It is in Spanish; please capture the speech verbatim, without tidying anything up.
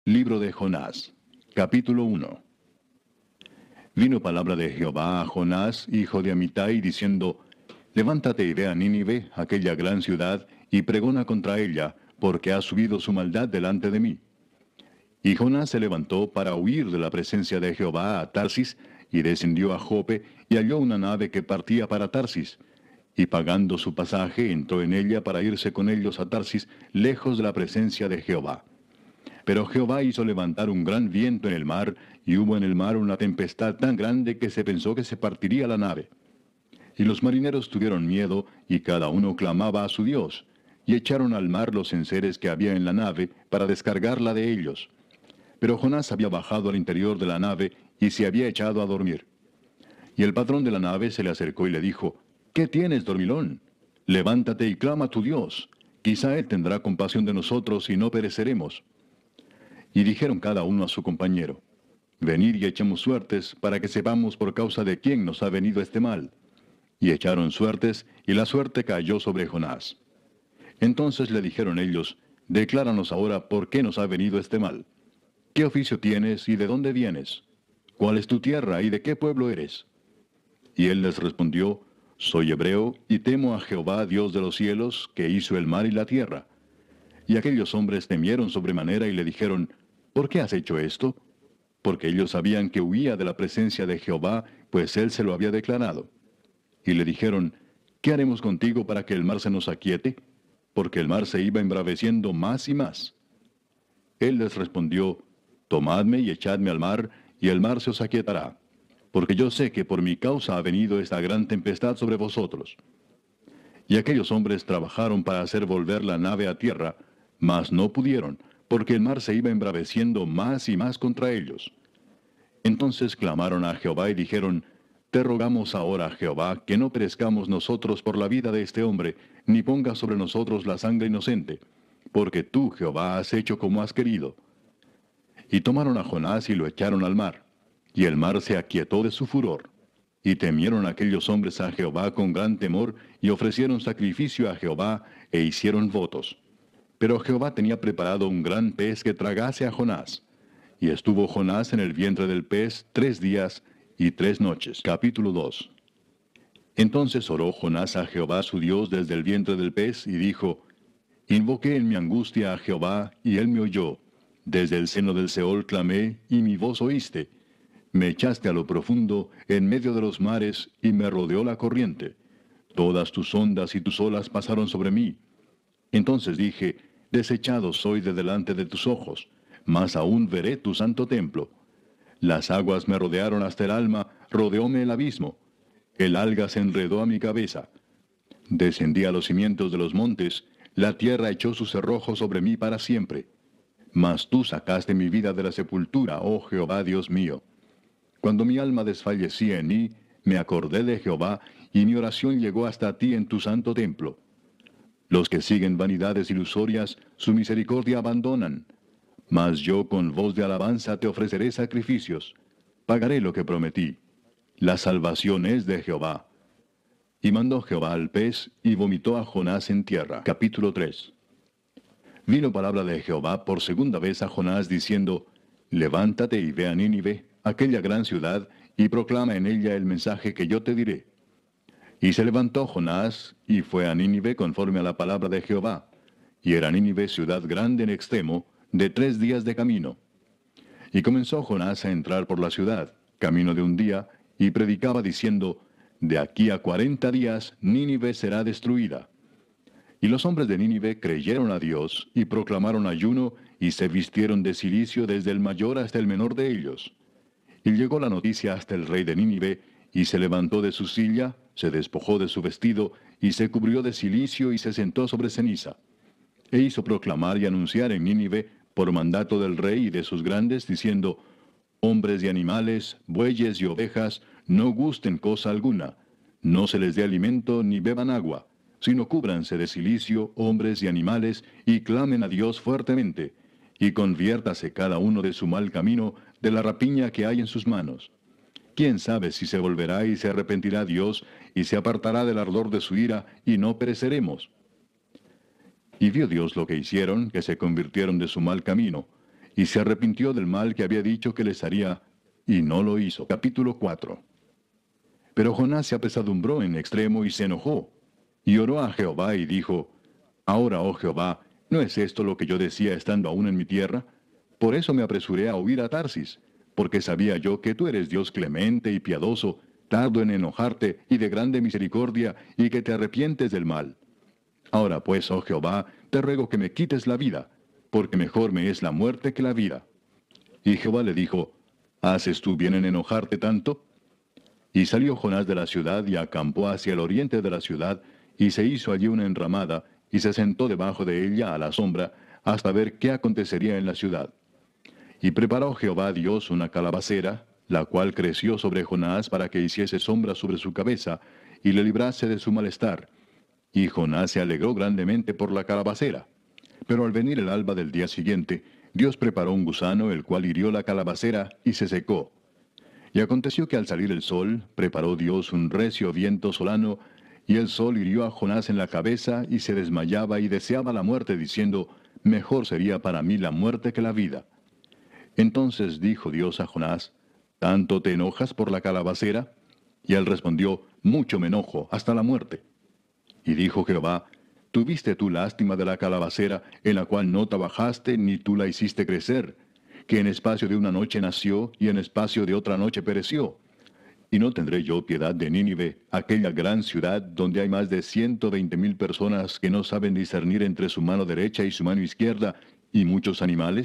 Libro de Jonás, capítulo uno. Vino palabra de Jehová a Jonás, hijo de Amitai, diciendo, Levántate y ve a Nínive, aquella gran ciudad, y pregona contra ella, porque ha subido su maldad delante de mí. Y Jonás se levantó para huir de la presencia de Jehová a Tarsis, y descendió a Jope, y halló una nave que partía para Tarsis. Y pagando su pasaje, entró en ella para irse con ellos a Tarsis, lejos de la presencia de Jehová. Pero Jehová hizo levantar un gran viento en el mar, y hubo en el mar una tempestad tan grande que se pensó que se partiría la nave. Y los marineros tuvieron miedo, y cada uno clamaba a su Dios, y echaron al mar los enseres que había en la nave, para descargarla de ellos. Pero Jonás había bajado al interior de la nave, y se había echado a dormir. Y el patrón de la nave se le acercó y le dijo, ¿Qué tienes, dormilón? Levántate y clama a tu Dios. Quizá Él tendrá compasión de nosotros y no pereceremos. Y dijeron cada uno a su compañero, Venid y echemos suertes, para que sepamos por causa de quién nos ha venido este mal. Y echaron suertes, y la suerte cayó sobre Jonás. Entonces le dijeron ellos, Decláranos ahora por qué nos ha venido este mal. ¿Qué oficio tienes y de dónde vienes? ¿Cuál es tu tierra y de qué pueblo eres? Y él les respondió, Soy hebreo, y temo a Jehová, Dios de los cielos, que hizo el mar y la tierra. Y aquellos hombres temieron sobremanera y le dijeron, ¿Por qué has hecho esto? Porque ellos sabían que huía de la presencia de Jehová, pues él se lo había declarado. Y le dijeron, ¿Qué haremos contigo para que el mar se nos aquiete? Porque el mar se iba embraveciendo más y más. Él les respondió, Tomadme y echadme al mar, y el mar se os aquietará. Porque yo sé que por mi causa ha venido esta gran tempestad sobre vosotros. Y aquellos hombres trabajaron para hacer volver la nave a tierra, mas no pudieron, porque el mar se iba embraveciendo más y más contra ellos. Entonces clamaron a Jehová y dijeron, Te rogamos ahora, Jehová, que no perezcamos nosotros por la vida de este hombre, ni pongas sobre nosotros la sangre inocente, porque tú, Jehová, has hecho como has querido. Y tomaron a Jonás y lo echaron al mar, y el mar se aquietó de su furor. Y temieron aquellos hombres a Jehová con gran temor, y ofrecieron sacrificio a Jehová, e hicieron votos. Pero Jehová tenía preparado un gran pez que tragase a Jonás. Y estuvo Jonás en el vientre del pez tres días y tres noches. Capítulo dos. Entonces oró Jonás a Jehová su Dios desde el vientre del pez, y dijo, Invoqué en mi angustia a Jehová, y él me oyó. Desde el seno del Seol clamé, y mi voz oíste. Me echaste a lo profundo, en medio de los mares, y me rodeó la corriente. Todas tus ondas y tus olas pasaron sobre mí. Entonces dije, Desechado soy de delante de tus ojos, mas aún veré tu santo templo. Las aguas me rodearon hasta el alma, rodeóme el abismo. El alga se enredó a mi cabeza. Descendí a los cimientos de los montes, la tierra echó su cerrojo sobre mí para siempre. Mas tú sacaste mi vida de la sepultura, oh Jehová Dios mío. Cuando mi alma desfallecía en mí, me acordé de Jehová, y mi oración llegó hasta ti en tu santo templo. Los que siguen vanidades ilusorias, su misericordia abandonan. Mas yo con voz de alabanza te ofreceré sacrificios. Pagaré lo que prometí. La salvación es de Jehová. Y mandó Jehová al pez, y vomitó a Jonás en tierra. Capítulo tres. Vino palabra de Jehová por segunda vez a Jonás, diciendo, Levántate y ve a Nínive, aquella gran ciudad, y proclama en ella el mensaje que yo te diré. Y se levantó Jonás, y fue a Nínive conforme a la palabra de Jehová. Y era Nínive ciudad grande en extremo, de tres días de camino. Y comenzó Jonás a entrar por la ciudad, camino de un día, y predicaba diciendo, De aquí a cuarenta días Nínive será destruida. Y los hombres de Nínive creyeron a Dios, y proclamaron ayuno, y se vistieron de cilicio desde el mayor hasta el menor de ellos. Y llegó la noticia hasta el rey de Nínive, y se levantó de su silla, se despojó de su vestido, y se cubrió de cilicio, y se sentó sobre ceniza. E hizo proclamar y anunciar en Nínive, por mandato del rey y de sus grandes, diciendo, Hombres y animales, bueyes y ovejas, no gusten cosa alguna, no se les dé alimento ni beban agua, sino cúbranse de cilicio, hombres y animales, y clamen a Dios fuertemente, y conviértase cada uno de su mal camino, de la rapiña que hay en sus manos. ¿Quién sabe si se volverá y se arrepentirá Dios, y se apartará del ardor de su ira, y no pereceremos? Y vio Dios lo que hicieron, que se convirtieron de su mal camino, y se arrepintió del mal que había dicho que les haría, y no lo hizo. Capítulo cuatro. Pero Jonás se apesadumbró en extremo y se enojó, y oró a Jehová y dijo, Ahora, oh Jehová, ¿no es esto lo que yo decía estando aún en mi tierra? Por eso me apresuré a huir a Tarsis, porque sabía yo que tú eres Dios clemente y piadoso, tardo en enojarte y de grande misericordia, y que te arrepientes del mal. Ahora pues, oh Jehová, te ruego que me quites la vida, porque mejor me es la muerte que la vida. Y Jehová le dijo, ¿haces tú bien en enojarte tanto? Y salió Jonás de la ciudad y acampó hacia el oriente de la ciudad, y se hizo allí una enramada, y se sentó debajo de ella a la sombra, hasta ver qué acontecería en la ciudad. Y preparó Jehová Dios una calabacera, la cual creció sobre Jonás para que hiciese sombra sobre su cabeza, y le librase de su malestar. Y Jonás se alegró grandemente por la calabacera. Pero al venir el alba del día siguiente, Dios preparó un gusano, el cual hirió la calabacera, y se secó. Y aconteció que al salir el sol, preparó Dios un recio viento solano, y el sol hirió a Jonás en la cabeza, y se desmayaba y deseaba la muerte, diciendo, Mejor sería para mí la muerte que la vida. Entonces dijo Dios a Jonás, ¿tanto te enojas por la calabacera? Y él respondió, Mucho me enojo, hasta la muerte. Y dijo Jehová, ¿tuviste tú lástima de la calabacera, en la cual no trabajaste, ni tú la hiciste crecer, que en espacio de una noche nació, y en espacio de otra noche pereció? Y no tendré yo piedad de Nínive, aquella gran ciudad, donde hay más de ciento veinte mil personas que no saben discernir entre su mano derecha y su mano izquierda, y muchos animales.